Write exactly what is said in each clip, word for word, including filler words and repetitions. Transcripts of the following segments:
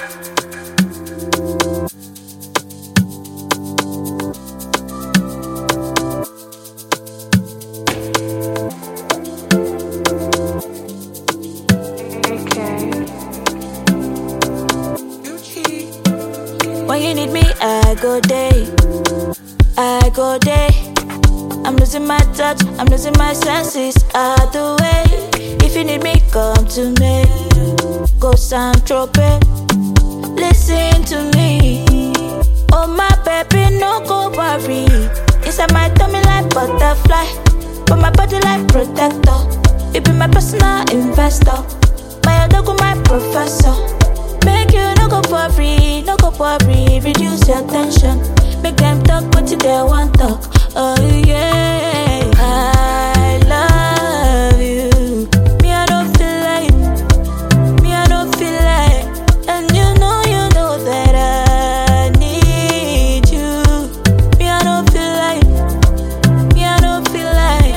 When you need me, I go day, I go day. I'm losing my touch, I'm losing my senses, out the way. If you need me, come to me. Go Saint Tropez, listen to me. Oh my baby, no go worry. Inside my tummy like butterfly, but my body like protector. You be my personal investor, my dog, my professor. Make you no go worry, no go worry. Reduce your tension, make them talk what you they want talk. Oh yeah, I love you. Me I don't feel like, me I don't feel like, and you know you know that I need you. Me I don't feel like, me I don't feel like,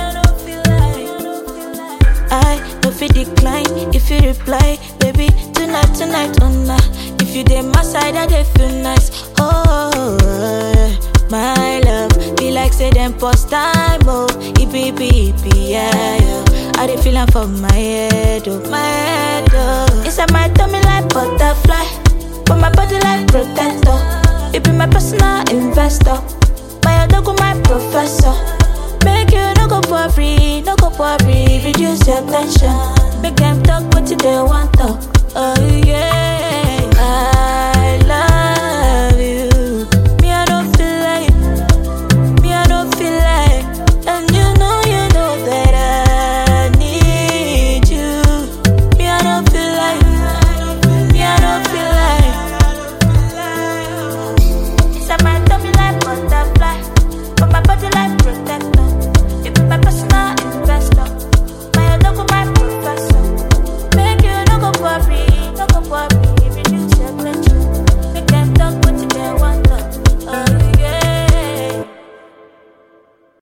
I don't feel decline if you reply, baby. Tonight, tonight, oh nah. If you dey my side, I dey feel nice. Oh, my love, be like say them post time, oh. It be, be, be, yeah, yeah. I dey feelin' for my head, oh, my head, oh. Inside my tummy like butterfly, but my body like protector. You be my personal investor, my dog, my professor. Make you no go worry, no go worry. Reduce your tension, make them talk what you they want talk. Oh yeah.